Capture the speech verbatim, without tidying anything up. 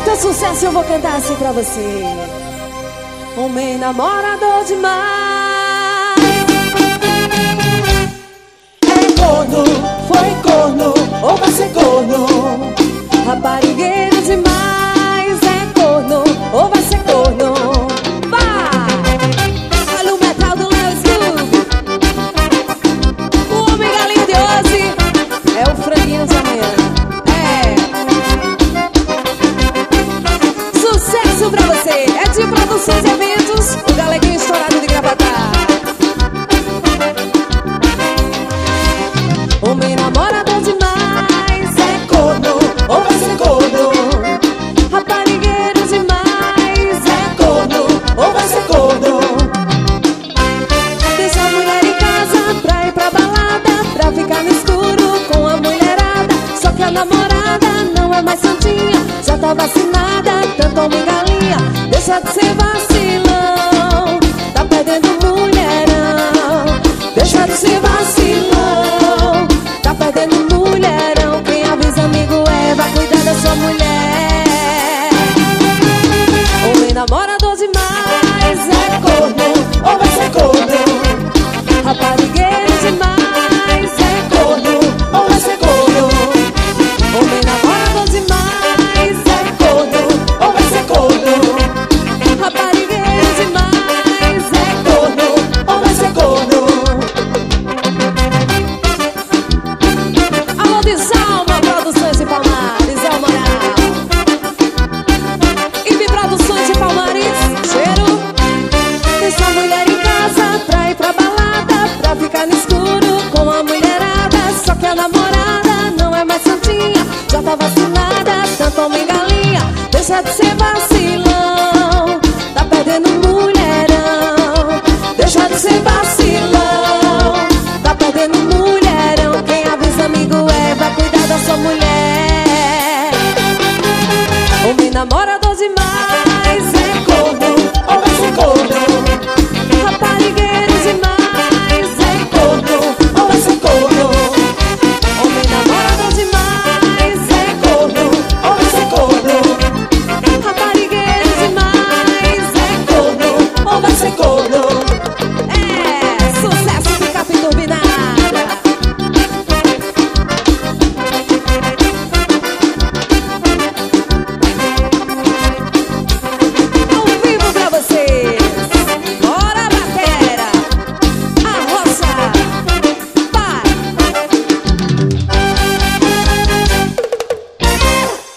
Muita sucesso, eu vou cantar assim pra você. Homem namorador demais, é corno, foi corno, ou vai ser corno. Raparigueiro demais, é corno, ou vai ser corno. Vai! Olha o metal do Léo Scooby. O homem galinha de hoje é o franguinho de amanhã. É sucesso pra você, é de produções e eventos, o Galeguinho estourado de Gravatá. Homem namorador demais, é corno, ou vai ser corno. Raparigueiro demais, é corno, ou vai ser corno. Deixa a mulher em casa pra ir pra balada, pra ficar no escuro com a mulherada. Só que a namorada não é mais santinha, já tá vacinada, tanto homem galinha. Deixa de ser vacilão, tá perdendo mulherão. Deixa de ser vacilão, tá perdendo mulherão. Quem avisa amigo é, vai cuidar da sua mulher. Homem namorador demais, é corno, ou vai ser corno. Raparigueiro demais, é corno, ou vai ser corno. Homem namorador demais, é corno, ou vai ser corno. Raparigueiro demais, é corno, ou vai ser corno. Alô, Djalma Produções de Palmares, é o moral. Ibi Produções de Palmares, cheiro. Deixa a mulher em casa pra ir pra balada, pra ficar no escuro com a mulherada. Só que a namorada não é mais santinha, já tá vacinada, tanto homem galinha. Deixa de ser vacilão,